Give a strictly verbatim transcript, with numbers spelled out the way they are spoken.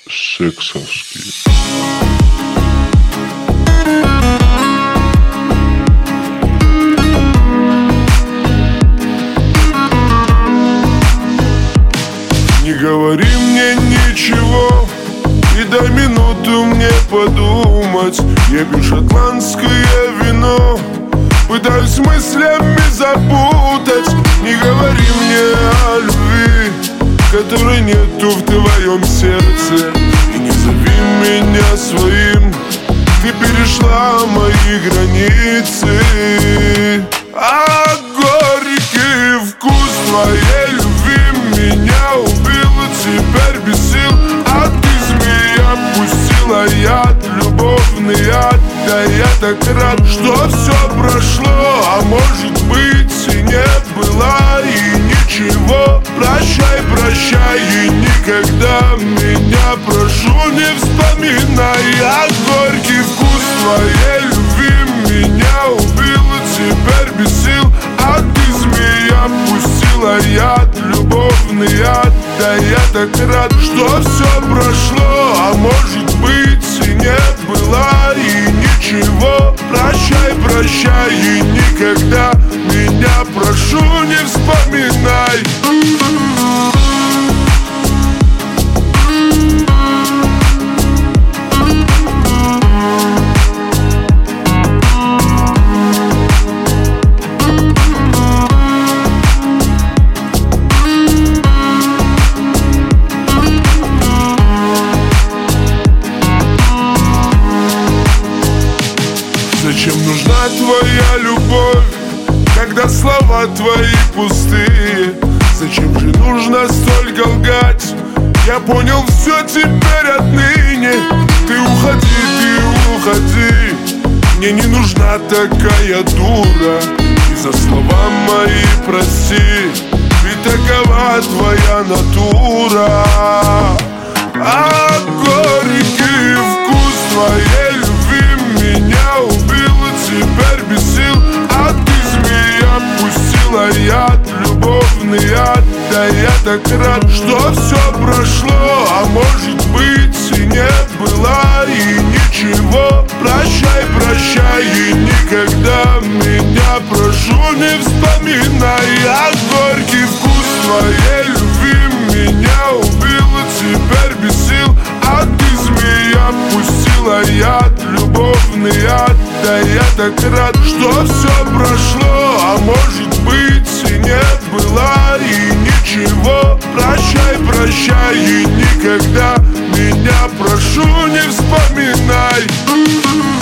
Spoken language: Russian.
сексовский. Не говори мне ничего и дай минуту мне подумать. Я пью шотландское вино, пытаюсь мыслями запутать. Не говори мне о любви, которой нету в твоем сердце. И не зови меня своим, ты перешла мои границы. А горький вкус твоей любви меня убил, теперь без сил. А ты, змея, пустила яд, любовный яд. Да я так рад, что все прошло, а может быть и не было и ничего. Прощай, прощай и никогда меня, прошу, не вспоминай. А горький вкус твоей любви меня убил, теперь без сил. А ты, змея, пустила яд, любовный яд. Да я так рад, что все прошло, а может быть и не было и ничего. Прощай, прощай и никогда меня, прошу, не вспоминай. Зачем нужна твоя любовь, когда слова твои пустые? Зачем же нужно столько лгать? Я понял все теперь отныне. Ты уходи, ты уходи, мне не нужна такая дура. И за слова мои прости, ведь такова твоя натура. А горький вкус твоей любви меня убил, теперь без сил. А ты, змея, пустила яд, любовный яд. Да я так рад, что все прошло, а может быть и не было и ничего. Прощай, прощай и никогда меня, прошу, не вспоминай. А горький вкус твоей любви меня убил, теперь без сил. А ты, змея, пустила яд, любовный яд. Да я так рад, что все прошло, а может быть и не было и ничего. Прощай, прощай и никогда меня, прошу, не вспоминай.